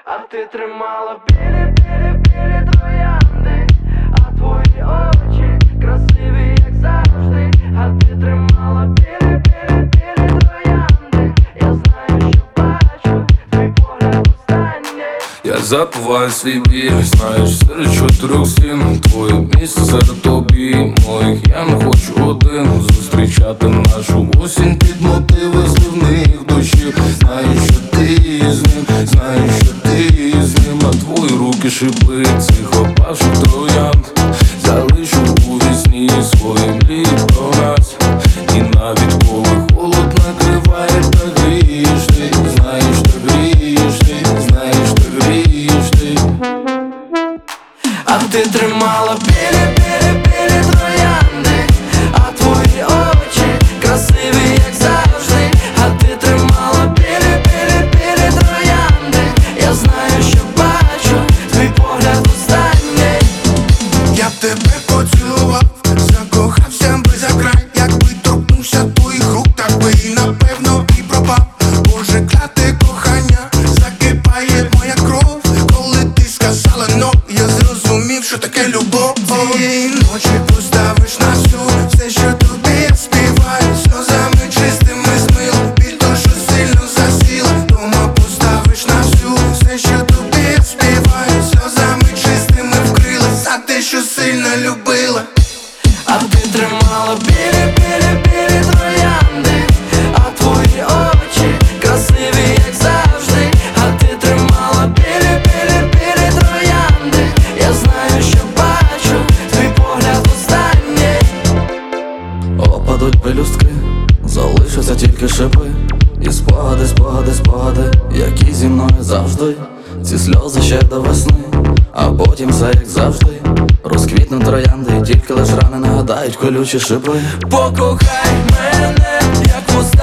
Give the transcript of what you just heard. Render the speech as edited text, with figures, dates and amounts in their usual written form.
а ти тримала білі троянди, а твої очі красиві, як завжди, а ти тримала білі троянди. Я знаю, що бачу, твій погляд останній. Я забуваю свій біль, знаєш, серед 4 стін. Твоє місце серед обійм моїх. Я не хочу один зустрічати нашу осінь під мотиви зливних дощів. Знаю, що ти з ним, знаю, що ти з ним, а твої руки шипи цих опавших троянд. Залишу у вісні свої мрії про нас. І навіть коли холод накриває, так грієш ти. Знаєш, так грієш ти, знаєш, так грієш ти. А ти тримала білі троянди, а твої очі красиві, як завжди, а ти тримала білі троянди. Я знаю, що бачу, твій погляд останній. Я б тебе поцілував, закохався би за край. Якби торкнувся твоїх рук, так би і напевно і пропав. Боже, кляте кохання, закипає моя кров. Коли ти сказала «но», я зрозумів, що таке любов. Цієї ночі поставиш на всю все, що тобі я співаю. Сльозами чистими змило біль, то що сильно засіла. Дома поставиш на всю все, що тобі я співаю. Сльозами чистими вкрила за те, що сильно любила. А ти тримала білі троянди, а твої очі красиві, як завжди, а ти тримала білі троянди. Я знаю, що бачу, твій погляд останній. Опадуть пелюстки, залишаться тільки шипи. І спогади, які зі мною завжди. Ці сльози ще до весни, а потім все як завжди. Розквітнуть троянди, і тільки лиш рани нагадають колючі шипи. Покохай мене, як